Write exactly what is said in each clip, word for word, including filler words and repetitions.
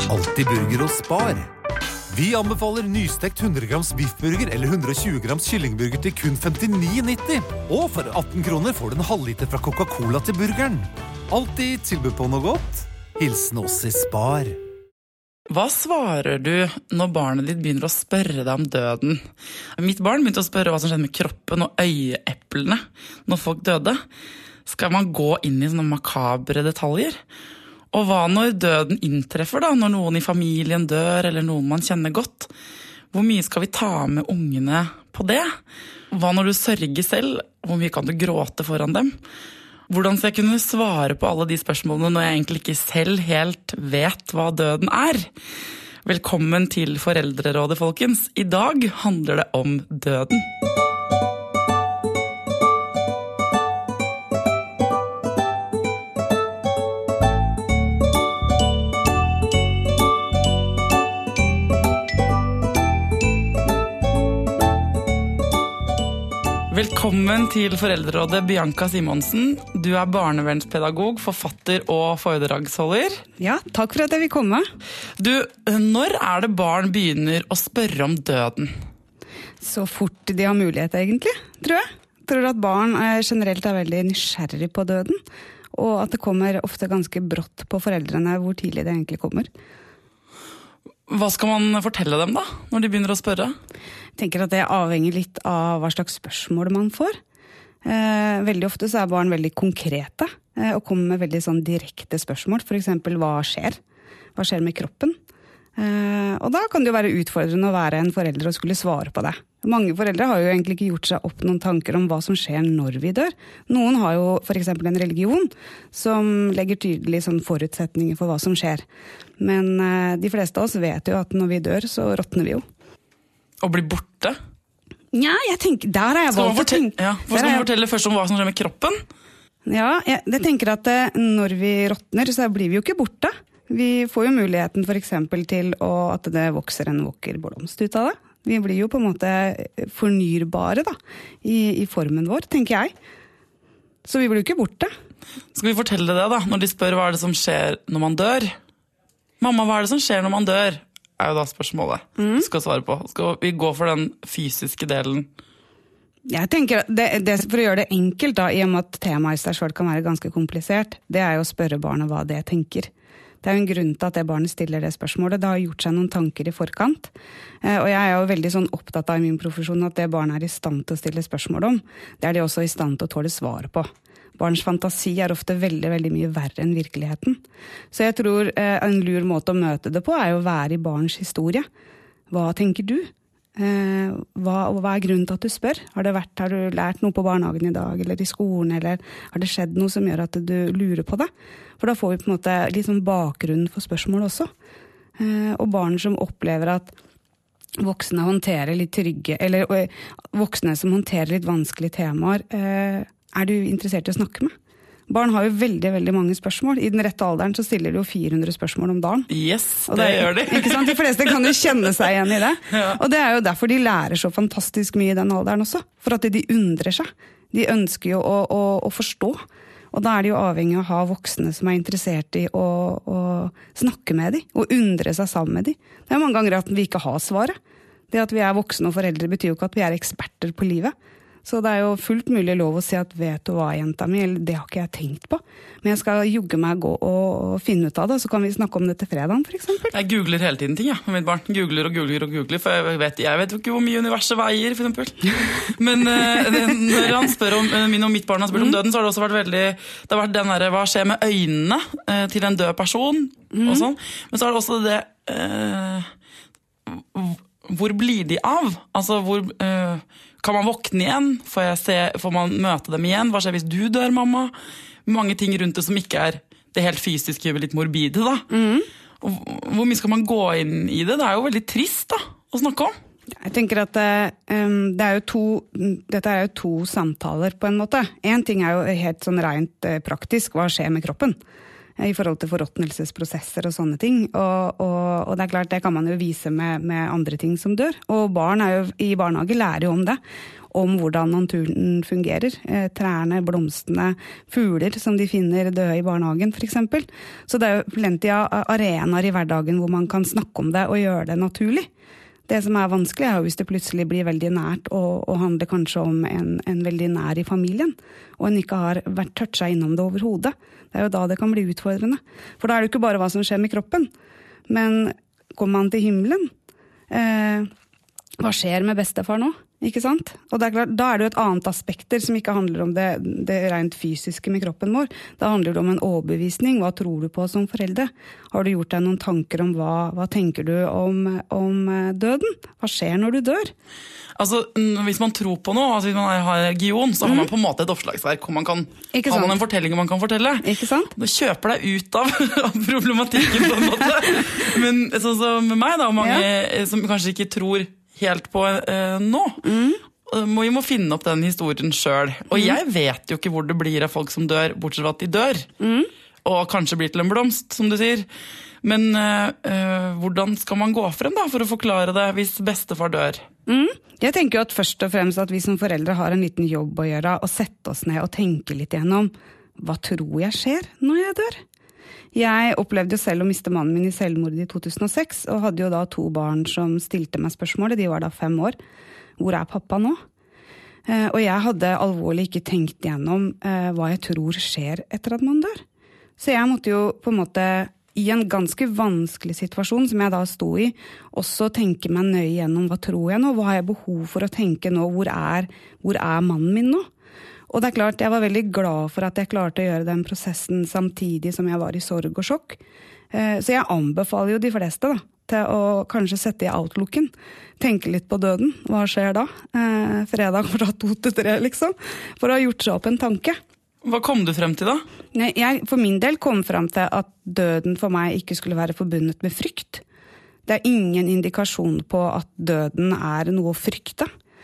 Alltid burger hos Spar. Vi anbefaler nystekt hundre grams biffburger eller hundre og tjue grams kyllingburger til kun femtini nitti. Og for atten kroner får du en halvliter fra Coca-Cola til burgeren. Alltid tilbud på noe godt. Hilsen oss i Spar. Hva svarer du når barnet ditt begynner å spørre deg om døden? Mitt barn begynte å spørre hva som skjedde med kroppen og øyeeplene når folk døde. Skal man gå inn i sånne makabre detaljer? Og hva når døden inntreffer da, når noen i familien dør, eller noen man kjenner godt? Hvor mye skal vi ta med ungene på det? Hva når du sørger selv? Hvor mye kan du gråte foran dem? Hvordan skal jeg kunne svare på alle de spørsmålene når jeg egentlig ikke selv helt vet hva døden er? Velkommen til Foreldrerådet, folkens. I dag handler det om døden. Velkommen til Foreldrerådet, Bianca Simonsen. Du er barnevernspedagog, forfatter og foredragsholder. Ja, takk for at jeg vil komme. Du, når er det barn begynner å spørre om døden? Så fort de har mulighet egentlig, tror jeg. Jeg tror at barn er generelt er veldig nysgjerrig på døden, og at det kommer ofte ganske brått på foreldrene hvor tidlig det egentlig kommer. Hva skal man fortelle dem da, når de begynner å spørre? Jeg tenker at det avhenger litt av hva slags spørsmål man får. Eh, veldig ofte så er barn veldig konkrete, eh, og kommer med veldig sånn direkte spørsmål. For eksempel, hva skjer? Hva skjer med kroppen? Eh, og da kan det jo være utfordrende å være en forelder og skulle svare på det. Mange foreldre har jo egentlig ikke gjort seg opp noen tanker om hva som skjer når vi dør. Noen har jo for eksempel en religion som legger tydelig sånn forutsetninger for hva som skjer. Men eh, de fleste av oss vet jo at når vi dør, så råtner vi jo. Og bli borte? Ja, jeg tenker, der er jeg valgt å tenke. Ja, hva skal man fortelle først om hva som skjer med kroppen? Ja, jeg, jeg tenker at eh, når vi råtner, så blir vi jo ikke borte. Vi får jo muligheten for eksempel til å, at det vokser en vakker blomst ut av det. Vi blir jo på en måte fornyrbare da, i, i formen vår, tenker jeg. Så vi blir jo ikke borte. Skal vi fortelle det da, når de spør hva er det som skjer når man dør? Mamma, hva er det som skjer når man dør? Er jo da spørsmålet mm. du skal svare på. Skal vi gå for den fysiske delen? Jeg tenker, det, det, for å gjøre det enkelt da, i og med at temaet i seg selv kan være ganske komplisert, det er jo å spørre barnet hva det tenker. Det er jo en grunn til at det barnet stiller det spørsmålet. Det har gjort seg noen tanker i forkant. Og jeg er jo veldig sånn opptatt av i min profesjon at det barnet er i stand til å stille spørsmål om. Det er de også i stand til å tåle svar på. Barns fantasi er ofte veldig, veldig mye verre enn virkeligheten. Så jeg tror en lur måte å møte det på er jo å være i barns historie. Hva tenker du? Hva, hva er grunnen til at du spør? Har, det vært, har du lært noe på barnehagen i dag, eller i skolen, eller har det skjedd noe som gjør at du lurer på det? For da får vi på en måte litt sånn bakgrunn for spørsmål også. Og barn som opplever at voksne håndterer litt trygge, eller voksne som håndterer litt vanskelige temaer, er du interessert i å snakke med? Barn har jo veldig, veldig mange spørsmål. I den rette alderen så stiller de jo fire hundre spørsmål om dagen. Yes, det, det gjør de. Ikke sant? De fleste kan jo kjenne seg igjen i det. Ja. Og det er jo derfor de lærer så fantastisk mye i den alderen også. For at de undrer seg. De ønsker jo å, å, å forstå. Og da er de jo avhengig av å ha voksne som er interessert i å, å snakke med dem, og undre seg sammen med dem. Det er mange ganger at vi ikke har svaret. Det at vi er voksne og foreldre betyr jo ikke at vi er eksperter på livet. Så det er jo fullt mulig lov å si at vet du hva, jenta mi, eller det har ikke jeg tenkt på. Men jeg skal jogge meg gå og finne ut av det, så kan vi snakke om det til fredagen, for eksempel. Jeg googler hele tiden ting, ja, med mitt barn. Googler og googler og googler, for jeg vet, jeg vet jo ikke hvor mye universet veier, for eksempel. Men uh, når han spør om, uh, min og mitt barn har spurt om døden, så har det også vært veldig, det har vært den der, hva skjer med øynene uh, til en død person, mm. og sånn. Men så er det også det, uh, hvor blir de av? Altså, hvor... Uh, Kan man våkne igjen? Får, jeg se, får man møte dem igjen? Hva skjer hvis du dør, mamma? Mange ting rundt det som ikke er det helt fysiske, litt morbide, da. Mm. Og hvor mye skal man gå inn i det? Det er jo veldig trist, da, å snakke om. Jeg tenker at um, det er jo to, dette er jo to samtaler, på en måte. En ting er jo helt sånn rent uh, praktisk, hva skjer med kroppen? i forhold til forråtnelsesprosesser og sånne ting. Og, og, og det er klart, det kan man jo vise med, med andre ting som dør. Og barn er jo, i barnehage lærer jo om det, om hvordan naturen fungerer. Eh, trærne, blomstene, fugler som de finner døde i barnehagen, for eksempel. Så det er jo plenty av arenaer i hverdagen hvor man kan snakke om det og gjøre det naturlig. Det som er vanskelig er jo hvis det plutselig blir veldig nært og, og handler kanskje om en, en veldig nær i familien, og en ikke har vært touchet innom det overhodet. Det er jo da det kan bli utfordrende. For da er det jo ikke bare hva som skjer med kroppen, men kommer man til himmelen, eh, hva skjer med bestefar nå? Ikke sant? Og det er klart, da er det jo et annet aspekter som ikke handler om det, det rent fysiske med kroppen vår. Da handler det om en overbevisning. Hva tror du på som foreldre? Har du gjort deg noen tanker om hva, hva tenker du om, om døden? Hva skjer når du dør? Altså, hvis man tror på noe, altså hvis man har religion, så har man på en måte et oppslagsverk hvor man kan, har man en fortelling man kan fortelle. Ikke sant? Du kjøper deg ut av, av problematikken på en måte. Men sånn som med meg da, mange ja. som kanskje ikke tror helt på eh, nå. Mm. Vi må finne opp den historien selv. Og mm. jeg vet jo ikke hvor det blir av folk som dør, bortsett fra at de dør. Mm. Og kanskje blir til en blomst, som du sier. Men eh, hvordan skal man gå frem da, for å forklare det hvis bestefar dør? Mm. Jeg tenker jo at først og fremst at vi som foreldre har en liten jobb å gjøre, og sette oss ned og tenke litt gjennom, hva tror jeg skjer når jeg dør? Jeg opplevde jo selv å miste mannen min i selvmord i to tusen og seks, og hadde jo da to barn som stilte meg spørsmålet, de var da fem år. Hvor er pappa nå? Eh, og jeg hadde alvorlig ikke tenkt gjennom eh, hva jeg tror skjer etter at man dør. Så jeg måtte jo på en måte, i en ganske vanskelig situasjon som jeg da sto i, også tenke meg nøye gjennom hva tror jeg nå? Hva har jeg behov for å tenke nå? Hvor er, hvor er mannen min nå? Og det er klart, jeg var veldig glad for at jeg klarte å gjøre den prosessen samtidig som jeg var i sorg og sjokk. Så jeg anbefaler jo de fleste da, til å kanskje sette i outlooken. Tenke litt på døden. Hva skjer da? Fredag fra to til tre, liksom. For å ha gjort seg opp en tanke. Hva kom du frem til da? Jeg for min del kom frem til at døden for meg ikke skulle være forbundet med frykt. Det er ingen indikasjon på at døden er noe å frykte.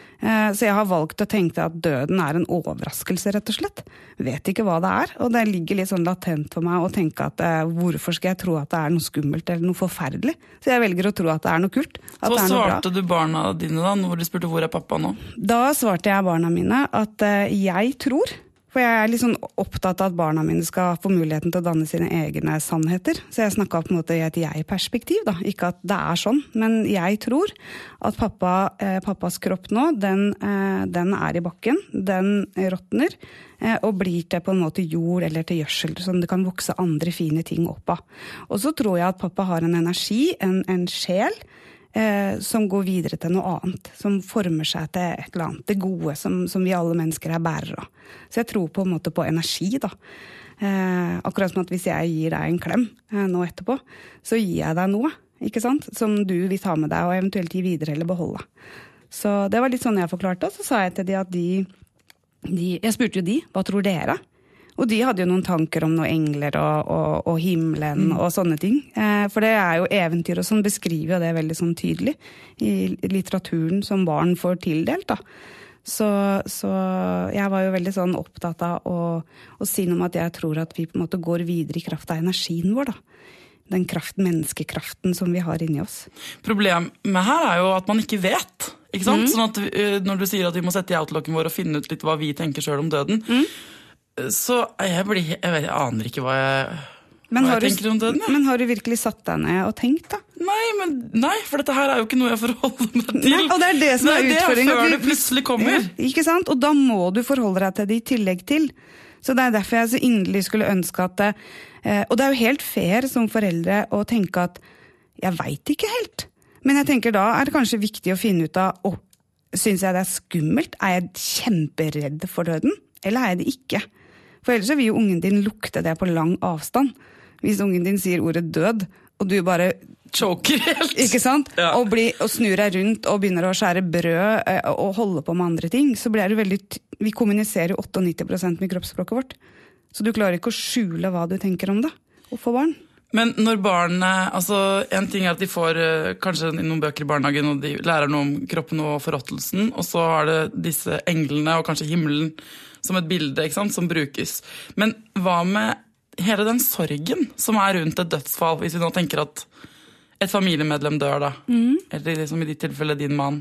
Så jeg har valgt å tenke at døden er en overraskelse, rett og slett. Vet ikke hva det er, og det ligger litt sånn latent for meg å tenke at eh, hvorfor skal jeg tro at det er noe skummelt eller noe forferdelig? Så jeg velger å tro at det er noe kult. At Hva det er noe svarte bra. du barna dine da, når de spurte hvor er pappa nå? Da svarte jeg barna mine at eh, jeg tror, for jeg er litt sånn opptatt av at barna mine skal få muligheten til å danne sine egne sannheter. Så jeg snakket på en måte i et jeg-perspektiv da, ikke at det er sånn, men jeg tror at pappa, eh, pappas kropp nå, den, eh, den er i bakken, den råtner, eh, og blir til på en måte jord eller til gjødsel, så det kan vokse andre fine ting opp av. Og så tror jeg at pappa har en energi, en, en sjel, eh, som går videre til noe annet, som former seg til et eller annet, det gode som, som vi alle mennesker er bærere av. Så jeg tror på en måte på energi da. Eh, akkurat som at hvis jeg gir deg en klem eh, nå etterpå, så gir jeg deg noe, ikke sant? Som du vil ta med deg og eventuelt gi videre eller beholde. Så det var litt sånn jeg forklarte, og så sa jeg til de at de, de jeg spurte jo de, hva tror dere? Og de hadde jo noen tanker om noen engler og, og, og himmelen mm. og sånne ting. Eh, for det er jo eventyr, og sånn beskriver jo det veldig sånn tydelig i litteraturen som barn får tildelt da. Så, så jeg var jo veldig sånn opptatt av å, å si noe om at jeg tror at vi på en måte går videre i kraft av energien vår da. Den kraft, menneskekraften som vi har inni oss. Problemet her er jo at man ikke vet, ikke sant? Mm. Sånn at uh, når du sier at vi må sette i outlooken vår og finne ut litt hva vi tenker selv om døden, mm. så jeg, blir, jeg, vet, jeg aner ikke hva jeg, men hva jeg tenker du, om døden. Ja. Men har du virkelig satt deg ned og tenkt da? Nei, men, nei, for dette her er jo ikke noe jeg forholder meg til. Nei, og det er det som er, er utfordringen. Det er før det plutselig kommer. Ja, ikke sant? Og da må du forholde deg til det i tillegg til. Så det er derfor jeg så inderlig skulle ønske at det, eh, og det er jo helt fair som foreldre å tenke at jeg vet ikke helt. Men jeg tenker da er det kanskje viktig å finne ut av, oh, synes jeg det er skummelt? Er jeg kjemperedd for døden? Eller er jeg det ikke? For ellers så vil jo ungen din lukte det på lang avstand. Hvis ungen din sier ordet død, og du bare choker helt. Ikke sant? Ja. Og, bli, og snur deg rundt og begynner å skjære brød eh, og holde på med andre ting, så blir det veldig, vi kommuniserer jo nittioåtte prosent med kroppsspråket vårt. Så du klarer ikke å skjule hva du tenker om det, og for barn. Men når barn, altså en ting er at de får kanskje noen bøker i barnehagen, og de lærer noe om kroppen og forråttelsen, og så er det disse englene og kanskje himmelen som et bilde, ikke sant, som brukes. Men hva med hele den sorgen som er rundt et dødsfall, hvis vi nå tenker at et familiemedlem dør da, mm. eller liksom i ditt tilfelle din mann,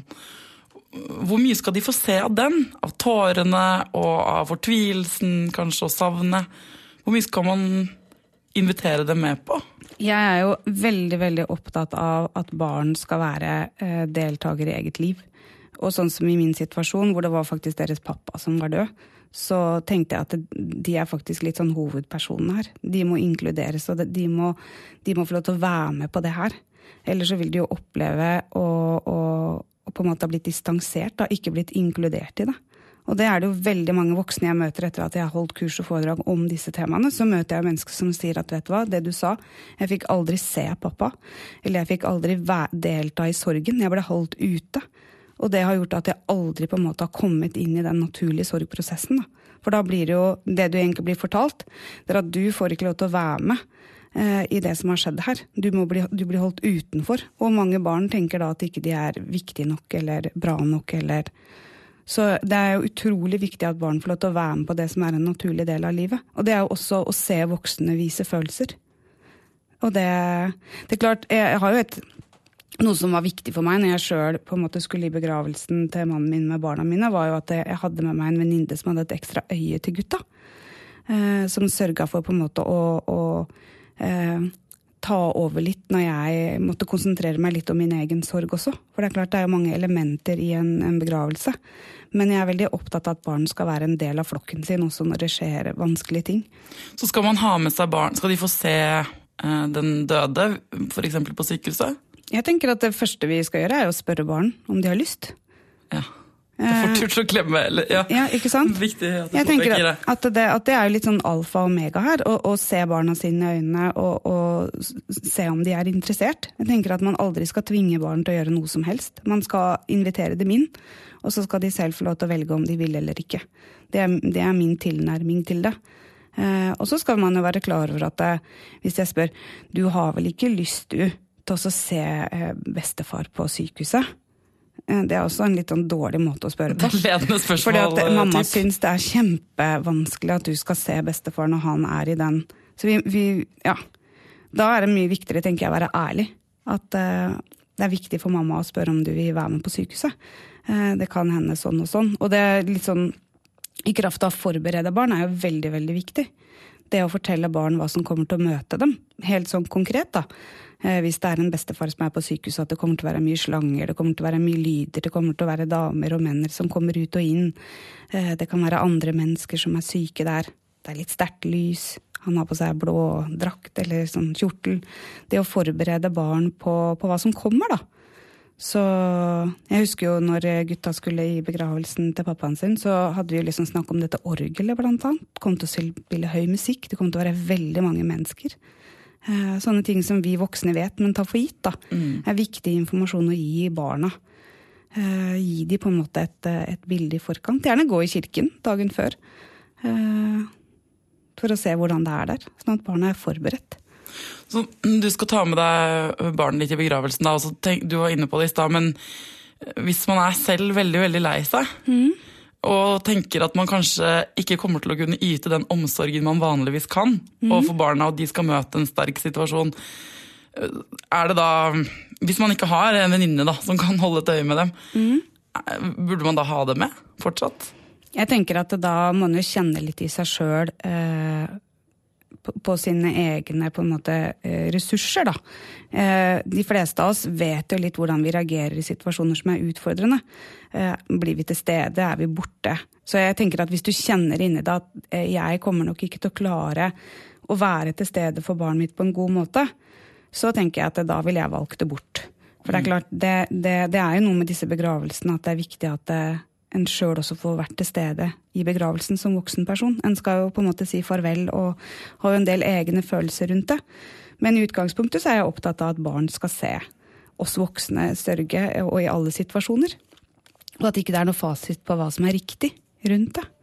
hvor mye skal de få se av den? Av tårene og av fortvilelsen, kanskje, og savnet? Hvor mye skal man invitere dem med på? Jeg er jo veldig, veldig opptatt av at barn skal være eh, deltakere i eget liv. Og sånn som i min situasjon, hvor det var faktisk deres pappa som var død, så tenkte jeg at de er faktisk litt sånn hovedpersoner her. De må inkluderes, og de må, de må få lov til å være med på det her. Ellers så vil de jo oppleve å, å og på en måte har blitt distansert, da, ikke blitt inkludert i det. Og det er det jo veldig mange voksne jeg møter etter at jeg har holdt kurs og foredrag om disse temaene. Så møter jeg mennesker som sier at, vet du hva, det du sa, jeg fikk aldri se pappa, eller jeg fikk aldri delta i sorgen, jeg ble holdt ute. Og det har gjort at jeg aldri på en måte har kommet inn i den naturlige sorgprosessen. Da. For da blir det jo, det du egentlig blir fortalt, det er at du får ikke lov til å være med i det som har skjedd her. Du, må bli, du blir holdt utenfor, og mange barn tenker da at ikke de er viktige nok eller bra nok. Eller... Så det er jo utrolig viktig at barn får lov til å være med på det som er en naturlig del av livet. Og det er jo også å se voksne vise følelser. Og det, det er klart, jeg har jo et, noe som var viktig for meg når jeg selv på en måte skulle i begravelsen til mannen min med barna mine, var jo at jeg hadde med meg en venninne som hadde et ekstra øye til gutta, eh, som sørget for på en måte å... å Eh, ta over litt når jeg måtte konsentrere meg litt om min egen sorg også. For det er klart det er jo mange elementer i en, en begravelse. Men jeg er veldig opptatt av at barn skal være en del av flokken sin også når det skjer vanskelige ting. Så skal man ha med seg barn, skal de få se eh, den døde, for eksempel på sykehuset? Jeg tenker at det første vi skal gjøre er å spørre barn om de har lyst. Ja. Det er fort gjort å klemme, eller, ja. Ja, ikke sant? Viktig at du jeg tenker det. At, det, at det er jo litt sånn alfa og omega her, å, å se barna sine i øynene og, og se om de er interessert. Jeg tenker at man aldri skal tvinge barn til å gjøre noe som helst. Man skal invitere dem inn, og så skal de selv få lov til å velge om de vil eller ikke. Det er, det er min tilnærming til det. Eh, og så skal man jo være klar over at det, hvis jeg spør, du har vel ikke lyst du, til å se eh, bestefar på sykehuset? Det er også en litt sånn dårlig måte å spørre på. Det er ledende spørsmål. Fordi at mamma typ. Synes det er kjempevanskelig at du skal se bestefar når han er i den. Så vi, vi ja, da er det mye viktigere, tenker jeg, å være ærlig. At uh, det er viktig for mamma å spørre om du vil være med på sykehuset. Uh, det kan hende sånn og sånn. Og det er litt sånn, i kraft av å forberede barn er jo veldig, veldig viktig. Det å fortelle barn hva som kommer til å møte dem. Helt sånn konkret da. Hvis det er en bestefar som er på sykehuset, at det kommer til å være mye slanger, det kommer til å være mye lyder, det kommer til å være damer og menn som kommer ut og inn. Det kan være andre mennesker som er syke der. Det er litt sterkt lys. Han har på seg blå drakt eller sånn kjortel. Det å forberede barn på, på hva som kommer da. Så jeg husker jo når gutta skulle i begravelsen til pappaen sin, så hadde vi jo liksom snakk om dette orgelet blant annet. Det kom til å spille høy musikk, det kom til å være veldig mange mennesker. Sånne ting som vi voksne vet, men tar for gitt da, mm. er viktig informasjon å gi barna. Uh, gi de på en måte et, et bilde i forkant. Gjerne gå i kirken dagen før, uh, for å se hvordan det er der, sånn at barna er forberedt. Så du skal ta med deg barnet ditt i begravelsen da, og så tenk, du var inne på det i sted, men hvis man er selv veldig, veldig lei seg, mm. og tenker at man kanskje ikke kommer til å kunne yte den omsorgen man vanligvis kan, mm. overfor barna, og de skal møte en sterk situasjon. Er det da, hvis man ikke har en venninne da, som kan holde et øye med dem, mm. burde man da ha det med fortsatt? Jeg tenker at da må man jo kjenne litt i seg selv, eh, på, på sine egne på en måte, eh, ressurser da. Eh, de fleste av oss vet jo litt hvordan vi reagerer i situasjoner som er utfordrende. Eh, blir vi til stede, er vi borte. Så jeg tenker at hvis du kjenner inn i det at eh, jeg kommer nok ikke til å klare å være til stede for barnet mitt på en god måte, så tenker jeg at da vil jeg valgt det bort. For det er klart, det, det, det er jo noe med disse begravelsene at det er viktig at det, en selv også får vært til stede i begravelsen som voksen person. En skal jo på en måte si farvel og ha jo en del egne følelser rundt det. Men i utgangspunktet så er jeg opptatt av at barn skal se oss voksne sørge og i alle situasjoner. Og at ikke det er noe fasit på hva som er riktig rundt det.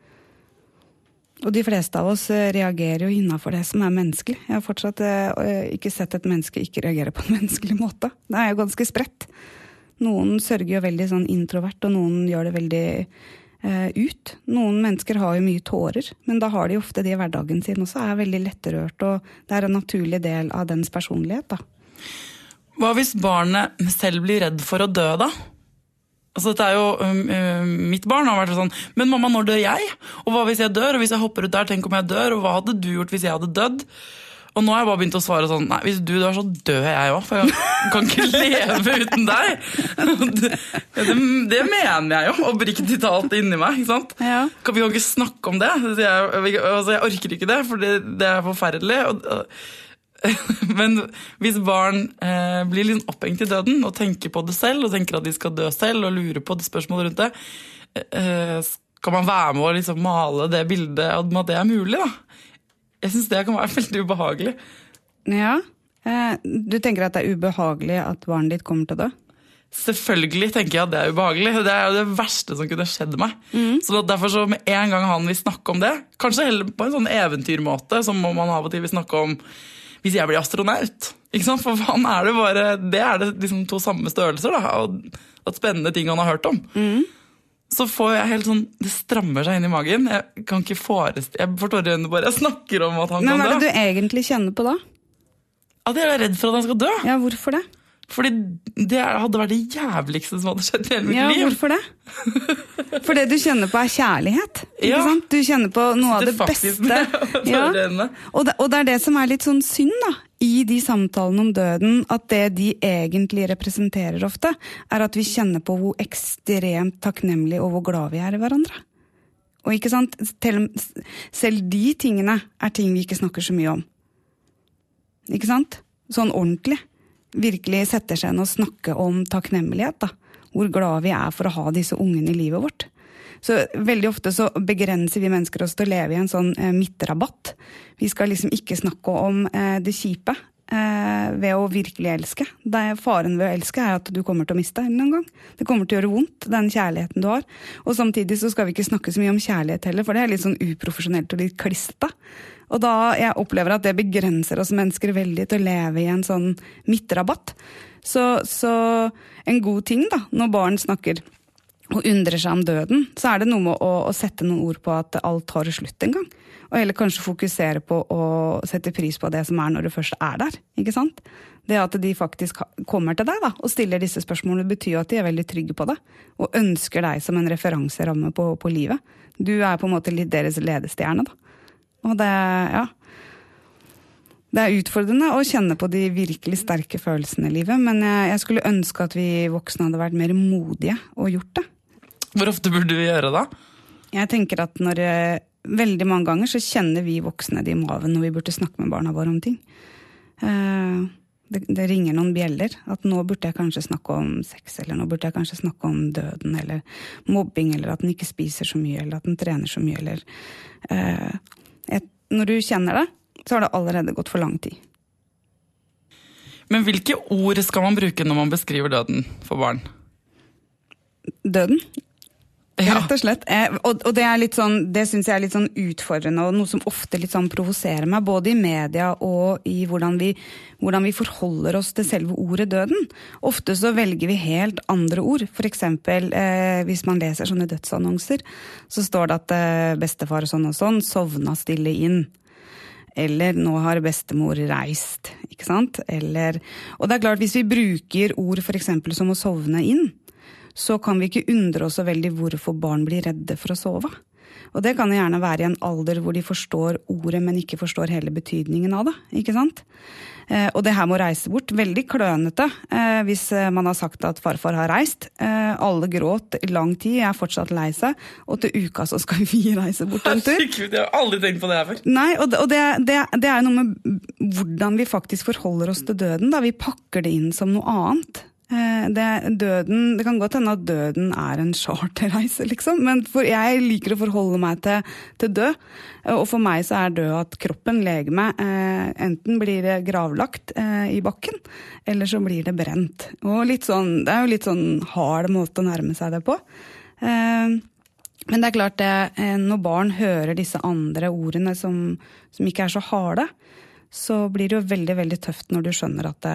Og de fleste av oss reagerer jo innenfor det som er menneskelig. Jeg har fortsatt ikke sett et menneske ikke reagere på en menneskelig måte. Det er jo ganske spredt. Noen sørger jo veldig sånn introvert, og noen gjør det veldig eh, ut. Noen mennesker har jo mye tårer, men da har de ofte det i hverdagen sin også, er veldig letterørt, og det er en naturlig del av dens personlighet da. Hva hvis barnet selv blir redd for å dø da? Altså dette er jo, um, mitt barn har vært sånn, men mamma, når dør jeg? Og hva hvis jeg dør? Og hvis jeg hopper ut der, tenk om jeg dør? Og hva hadde du gjort hvis jeg hadde dødd? Og nå har jeg bare begynt å svare sånn, nei, hvis du dør så dør jeg også, for jeg kan ikke leve uten deg. Det, det, det mener jeg jo, oppriktig talt inni meg, ikke sant? Ja. Kan vi kan ikke snakke om det? Jeg, altså, jeg orker ikke det, for det, det er forferdelig. Og, men hvis barn eh, blir litt opphengt i døden og tenker på det selv og tenker at de skal dø selv og lurer på det spørsmålet rundt det, eh, skal man være med og liksom male det bildet om at det er mulig da? Jeg synes det kan være veldig ubehagelig. Ja, eh, du tenker at det er ubehagelig at barnet ditt kommer til å dø? Selvfølgelig tenker jeg at det er ubehagelig. Det er jo det verste som kunne skjedd meg. Mm. Så derfor så med en gang han vil snakke om det, kanskje heller på en sånn eventyrmåte som man av og til vil snakke om hvis jeg blir astronaut, ikke sant? For han er det bare, det er det liksom to samme størrelser da, og at spennende ting han har hørt om. Mm. Så får jeg helt sånn, det strammer seg inn i magen, jeg kan ikke forestille, jeg forstår det bare, jeg snakker om at han Men kan dø. Men hva er det du egentlig kjenner på da? At jeg er redd for at han skal dø. Ja, hvorfor det? Fordi det hadde vært det jævligste som hadde skjedd i hele mitt ja, liv. Ja, hvorfor det? For det du kjenner på er kjærlighet, ikke ja. sant? Du kjenner på noe av det, det beste. Ja. Og, det, og det er det som er litt sånn synd da, i de samtalene om døden, at det de egentlig representerer ofte, er at vi kjenner på hvor ekstremt takknemlig og hvor glad vi er i hverandre. Og ikke sant? Selv de tingene er ting vi ikke snakker så mye om. Ikke sant? Sånn ordentlig. Virkelig setter seg inn og snakke om takknemlighet da. Hvor glad vi er for å ha disse ungene i livet vårt. Så veldig ofte så begrenser vi mennesker oss til å leve i en sånn eh, midtrabatt. Vi skal liksom ikke snakke om eh, det kjipe eh, ved å virkelig elske. Det er faren ved å elske er at du kommer til å miste en gang. Det kommer til å gjøre vondt, den kjærligheten du har. Og samtidig så skal vi ikke snakke så mye om kjærlighet heller, for det er litt sånn uprofesjonelt og litt klistete. Og da jeg opplever at det begrenser oss mennesker veldig til å leve i en sånn midtrabatt. Så, så en god ting da, når barn snakker og undrer seg om døden, så er det noe med å, å sette noen ord på at alt tar slutt en gang. Og heller kanskje fokusere på å sette pris på det som er når du først er der, ikke sant? Det at de faktisk kommer til deg da, og stiller disse spørsmålene betyr jo at de er veldig trygge på det, og ønsker deg som en referanseramme på, på livet. Du er på en måte litt deres ledestjerne da. Og det, ja, det er utfordrende å kjenne på de virkelig sterke følelsene i livet, men jeg, jeg skulle ønske at vi voksne hadde vært mer modige og gjort det. Hvor ofte burde vi gjøre det? Jeg tenker at når veldig mange ganger så kjenner vi voksne det i maven når vi burde snakke med barna våre om ting. Det, det ringer noen bjeller, at nå burde jeg kanskje snakke om sex, eller nå burde jeg kanskje snakke om døden, eller mobbing, eller at den ikke spiser så mye, eller at den trener så mye, eller... Uh, Et, når du kjenner det, så har det allerede gått for lang tid. Men hvilke ord skal man bruke når man beskriver døden for barn? Døden? Ja. Rett og slett. Eh, og, og det er litt sånn, det synes jeg er litt sånn utfordrende, og noe som ofte litt sånn provoserer meg, både i media og i hvordan vi, hvordan vi forholder oss til selve ordet døden. Ofte så velger vi helt andre ord. For eksempel, eh, hvis man leser sånne dødsannonser, så står det at eh, bestefar sånn og sånn sovna stille inn. Eller nå har bestemor reist, ikke sant? Eller, og det er klart, hvis vi bruker ord for eksempel som å sovne inn, så kan vi ikke undre oss så veldig hvorfor barn blir redde for å sove. Og det kan gjerne være i en alder hvor de forstår ordet, men ikke forstår hele betydningen av det, ikke sant? Eh, og det her må reise bort, veldig klønete, eh, hvis man har sagt at farfar har reist. Eh, alle gråt i lang tid, jeg er fortsatt lei seg, og til uka så skal vi reise bort en tur. Herregud, jeg har aldri tenkt på det her før. Nei, og, det, og det, det, det er noe med hvordan vi faktisk forholder oss til døden, da vi pakker det inn som noe annet. Det, døden, det kan godt hende at døden er en charterreise, liksom, men for jeg liker å forholde meg til, til død, og for meg så er død at kroppen leger meg, eh, enten blir det gravlagt eh, i bakken, eller så blir det brent. Og litt sånn, det er jo litt sånn hard måte å nærme seg det på. Eh, men det er klart, det, eh, når barn hører disse andre ordene som, som ikke er så harde, så blir det jo veldig, veldig tøft når du skjønner at det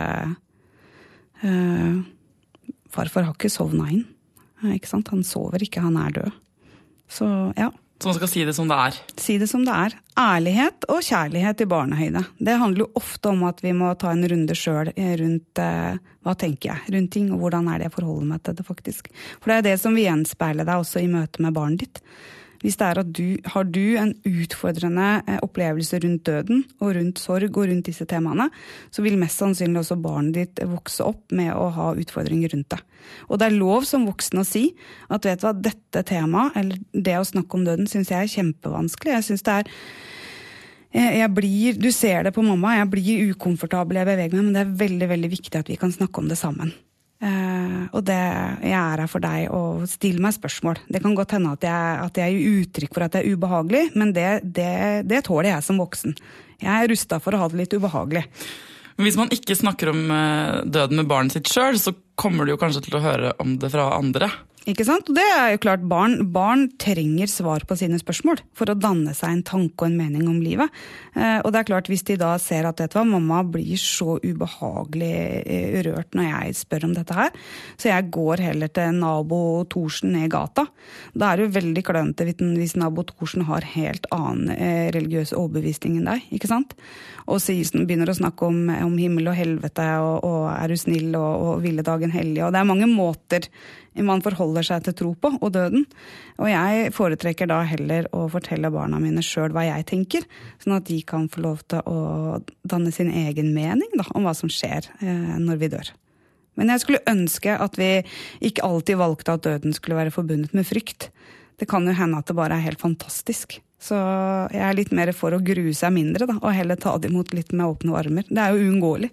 Uh, farfar har ikke sovnet inn, uh, ikke sant? Han sover ikke, han er død. Så ja. Så man skal si det som det er? Si det som det er. Ærlighet og kjærlighet i barnehøyde. Det handler jo ofte om at vi må ta en runde selv rundt eh, hva tenker jeg rundt ting, og hvordan er det jeg forholder meg til det faktisk. For det er det som vil gjenspeile deg også i møte med barnet ditt. Hvis det er at du, har du en utfordrende eh, opplevelse rundt døden, og rundt sorg, og rundt disse temaene, så vil mest sannsynlig også barnet ditt vokse opp med å ha utfordringer rundt det. Og det er lov som voksen å si at vet du hva, dette temaet, eller det å snakke om døden, synes jeg er kjempevanskelig. Jeg synes det er, jeg, jeg blir, du ser det på mamma, jeg blir ukomfortabel, jeg beveger meg, men det er veldig, veldig viktig at vi kan snakke om det sammen. Uh, og det, jeg er her for deg og stille meg spørsmål. Det kan godt hende at jeg, at jeg gir uttrykk for at det er ubehagelig, men det, det, det tåler jeg som voksen. Jeg er rustet for å ha det litt ubehagelig. Hvis man ikke snakker om døden med barnet sitt selv, så kommer du jo kanskje til å høre om det fra andre. Ikke sant? Og det er jo klart, barn, barn trenger svar på sine spørsmål for å danne seg en tanke og en mening om livet. Eh, og det er klart, hvis de da ser at vet du hva, mamma blir så ubehagelig eh, rørt når jeg spør om dette her, så jeg går heller til nabo Thorsen ned i gata. Da er det jo veldig klønete hvis nabo Thorsen har helt annen eh, religiøs overbevisning enn deg, ikke sant? Og så begynner å snakke om, om himmel og helvete, og, og er du snill, og, og ville dagen hellig, og det er mange måter man forholder seg til tro på, og døden. Og jeg foretrekker da heller å fortelle barna mine selv hva jeg tenker, sånn at de kan få lov til å danne sin egen mening da, om hva som skjer eh, når vi dør. Men jeg skulle ønske at vi ikke alltid valgte at døden skulle være forbundet med frykt. Det kan jo hende at det bare er helt fantastisk. Så jeg er litt mer for å grue seg mindre da, og heller ta det imot litt med åpne armer. Det er jo uunngåelig.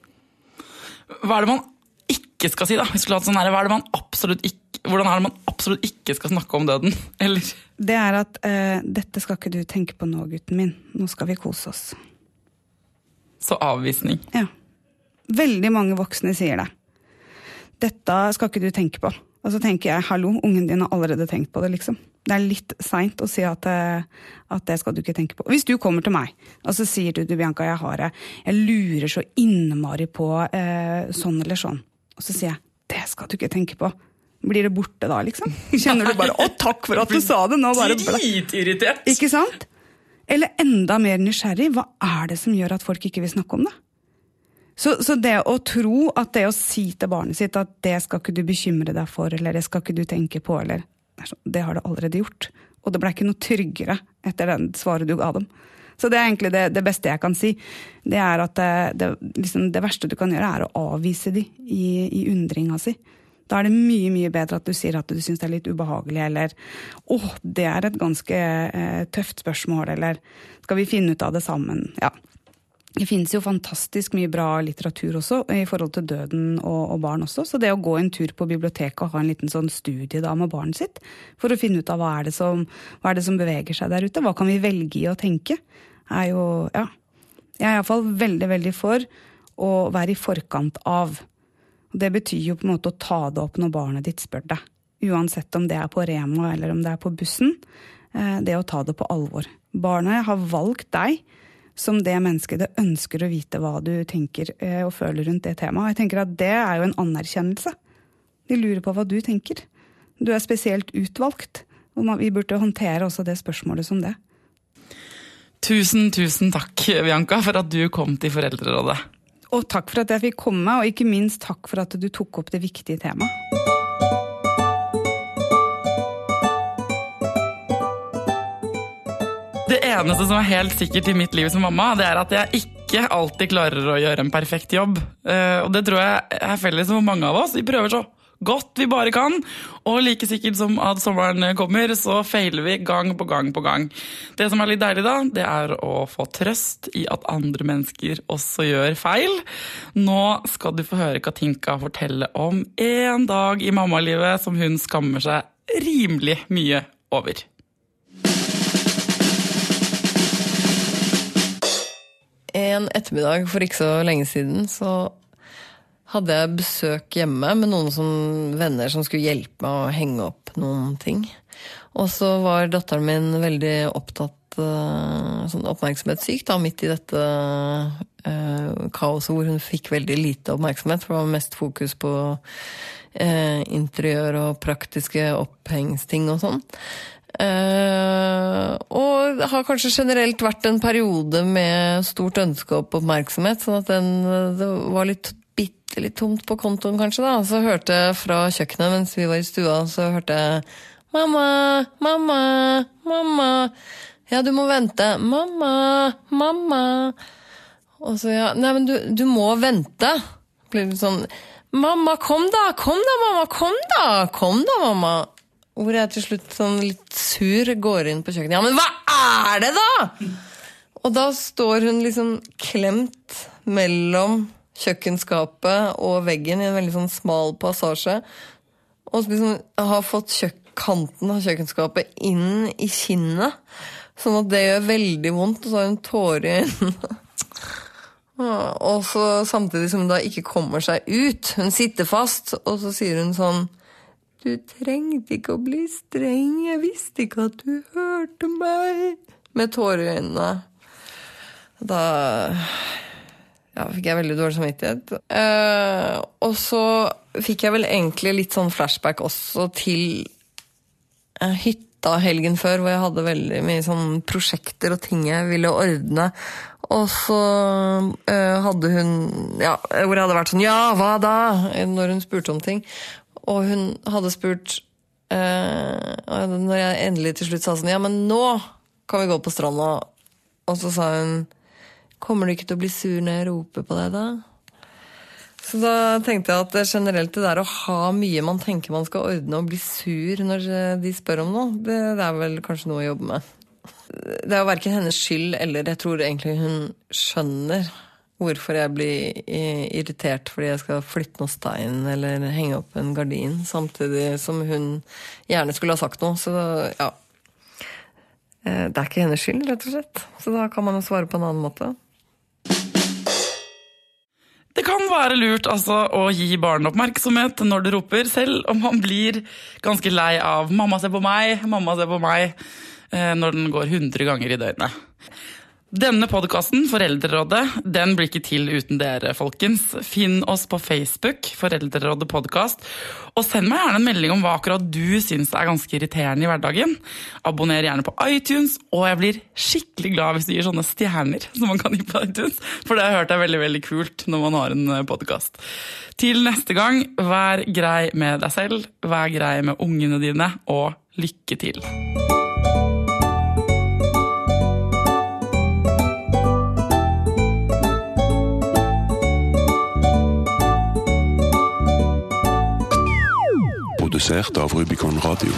Hva er det man ikke skal si da? Vi skulle hatt sånn her, hva er det man absolutt ikke, hvordan er det man absolutt ikke skal snakke om døden? Eller? Det er at, uh, dette skal ikke du tenke på nå, gutten min. Nå skal vi kose oss. Så avvisning. Ja. Veldig mange voksne sier det. Dette skal ikke du tenke på. Og så tenker jeg, hallo, ungen din har allerede tenkt på det, liksom. Det er litt sent å si at, at det skal du ikke tenke på. Hvis du kommer til meg, og så sier du, du Bianca, jeg har det, jeg lurer så innmari på eh, sånn eller sånn. Og så sier jeg, det skal du ikke tenke på. Blir det borte da, liksom? Kjenner du bare, å takk for at du sa det, nå bare ble. Dritirritert. Ikke sant? Eller enda mer nysgjerrig, hva er det som gjør at folk ikke vil snakke om det? Så, så det å tro at det å si til barnet sitt at det skal ikke du bekymre deg for, eller det skal ikke du tenke på, eller det har det allerede gjort. Og det ble ikke noe tryggere etter den svaret du ga dem. Så det er egentlig det, det beste jeg kan si. Det er at det, det, liksom det verste du kan gjøre er å avvise de i, i undringa si. Da er det mye, mye bedre at du sier at du synes det er litt ubehagelig, eller åh, det er et ganske eh, tøft spørsmål, eller skal vi finne ut av det sammen? Ja. Det finnes jo fantastisk mye bra litteratur også, i forhold til døden og, og barn også. Så det å gå en tur på biblioteket og ha en liten sånn studie da med barnet sitt, for å finne ut av hva er det som, hva er det som beveger seg der ute, hva kan vi velge i å tenke, er jo, ja. Jeg er i hvert fall veldig, veldig for å være i forkant av. Det betyr jo på en måte å ta det opp når barnet ditt spør deg. Uansett om det er på Rema eller om det er på bussen, det å ta det på alvor. Barnet har valgt deg som det mennesket det ønsker å vite hva du tenker og føler rundt det temaet. Jeg tenker at det er jo en anerkjennelse. De lurer på hva du tenker. Du er spesielt utvalgt, og vi burde håndtere også det spørsmålet som det. Tusen, tusen takk, Bianca, for at du kom til Foreldrerådet. Og takk for at jeg fikk komme, og ikke minst takk for at du tok opp det viktige temaet. Det eneste som er helt sikkert i mitt liv som mamma, det er at jeg ikke alltid klarer å gjøre en perfekt jobb. Og det tror jeg er felles for mange av oss. Vi prøver så godt vi bare kan, og like sikkert som at sommeren kommer, så feiler vi gang på gang på gang. Det som er litt deilig da, det er å få trøst i at andre mennesker også gjør feil. Nå skal du få høre Katinka fortelle om en dag i mammalivet som hun skammer seg rimelig mye over. En ettermiddag for ikke så lenge siden så hadde jeg besøk hjemme med noen som, venner som skulle hjelpe meg å henge opp noen ting. Og så var datteren min veldig opptatt, sånn oppmerksomhetssyk da, midt i dette eh, kaoset hvor hun fikk veldig lite oppmerksomhet, for det var mest fokus på eh, interiør og praktiske opphengsting og sånn. Eh, og det har kanskje generelt vært en periode med stort ønske og oppmerksomhet, sånn at den, det var litt bitte litt tomt på kontoen kanskje da. Så hørte jeg fra kjøkkenet mens vi var i stua, så hørte jeg mamma, mamma, mamma, ja du må vente, mamma, mamma. Og så ja, nei men du, du må vente. Blir litt sånn, mamma kom da, kom da mamma, kom da, kom da mamma. Hvor jeg til slutt sånn litt sur går inn på kjøkkenet. Ja, men hva er det da? Og da står hun liksom klemt mellom kjøkkenskapet og veggen i en veldig sånn smal passasje. Og liksom har fått kjøk- kanten av kjøkkenskapet inn i kinnet. Sånn at det gjør veldig vondt, og så har hun tårer i øynene. Og så samtidig som hun da ikke kommer seg ut. Hun sitter fast, og så sier hun sånn, du trengte ikke å bli streng, jeg visste ikke at du hørte meg. Med tårer i øynene. Da ja, fikk jeg veldig dårlig samvittighet. Eh, og så fikk jeg vel egentlig litt sånn flashback også til eh, hytta helgen før, hvor jeg hadde veldig mye sånn prosjekter og ting jeg ville ordne. Og så eh, hadde hun, ja, hvor jeg hadde vært sånn, ja, hva da? Når hun spurte om ting. Og hun hadde spurt, eh, når jeg endelig til slutt sa sånn, ja, men nå kan vi gå på stranda. Og så sa hun, kommer du ikke til å bli sur når jeg roper på deg da? Så da tenkte jeg at generelt det der å ha mye man tenker man skal ordne og bli sur når de spør om noe, det, det er vel kanskje noe å jobbe med. Det er jo hverken hennes skyld, eller jeg tror egentlig hun skjønner hvorfor jeg blir irritert fordi jeg skal flytte noe stein eller henge opp en gardin, samtidig som hun gjerne skulle ha sagt noe. Så ja, det er ikke hennes skyld, rett og slett. Så da kan man jo svare på en annen måte. Det kan være lurt altså, å gi barn oppmerksomhet når du roper, selv om man blir ganske lei av «mamma se på meg, mamma se på meg», når den går hundre ganger i døgnet. Denne podcasten, Foreldrerådet, den blir ikke til uten dere, folkens. Finn oss på Facebook, Foreldrerådet podcast, og send meg gjerne en melding om hva akkurat du synes er ganske irriterende i hverdagen. Abonner gjerne på iTunes, og jeg blir skikkelig glad hvis du gir sånne stjerner som man kan gi på iTunes, for det har jeg hørt er veldig, veldig kult når man har en podcast. Til neste gang, vær grei med deg selv, vær grei med ungene dine, og lykke til! Produsert av Rubicon Radio.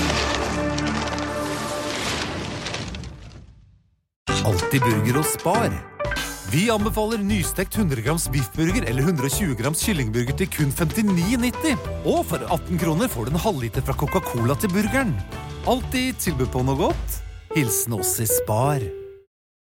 Alltid burger og spar. Vi anbefaler nystekt hundre grams biffburger eller hundre og tjue grams kyllingburger til kun femtini nitti. Og for atten kroner får du en halvliter fra Coca-Cola til burgeren. Alltid tilbud på noe godt. Hilsen oss i Spar.